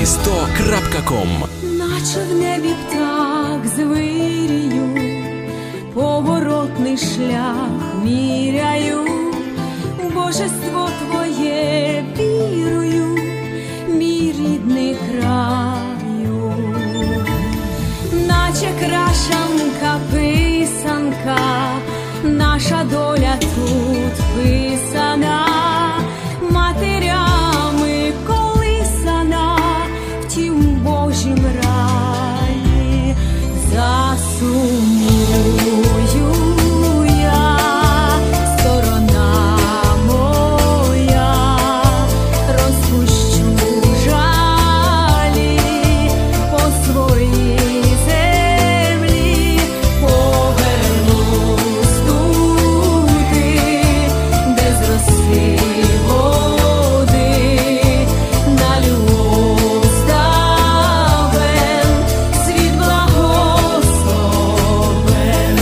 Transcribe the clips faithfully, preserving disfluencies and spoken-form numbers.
сто крапка ком. Наче в небі птах звирію, поворотний шлях міряю, у божество Твоє вірую, мій рідний краю. Наче крашанка, писанка, наша доля тут писана, матерями колисана, в тім Божім раї. Засумую я, сторона моя, розпущу жалі по своїй землі, повернусь туди, де зросли води, на любов ставен, світ благословен.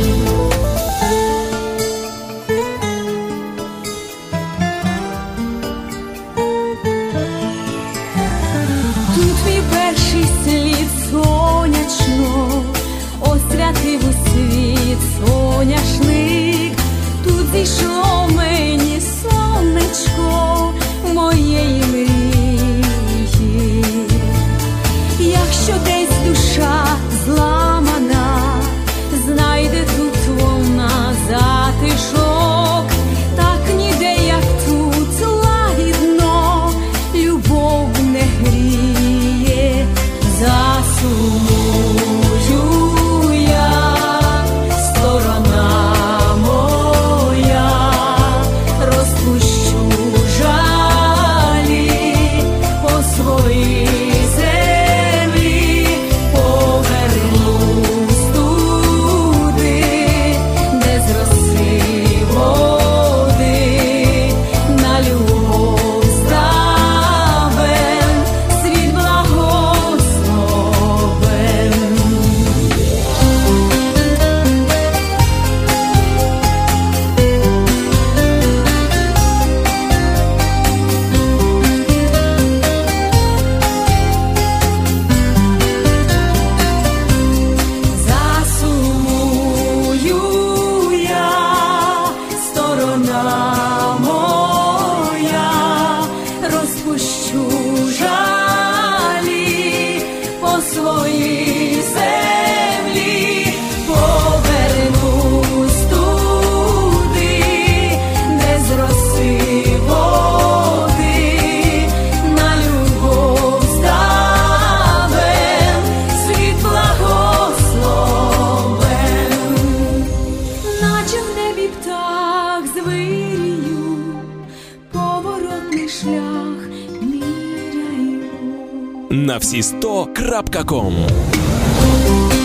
Тут мій перший слід сонячно освятив у світ соняшник. Тут зійшло мені сонечко моєї мрії. Якщо десь душа зламана, знайде тут вона затишок. Так ніде, як тут, лагідно любов не гріє. Засумую я, сторона моя, розпущу жалі по своїй землі, повернусь туди, де зросли води, на любов ставен, світ благословен. Засумую я, сторона моя, розпущу жалі по своїй землі, повернусь туди, де зросли води, на любов ставен, світ благословен. Наче в небі птах звирію, поворотний шлях міряю. На всі сто крапка ком.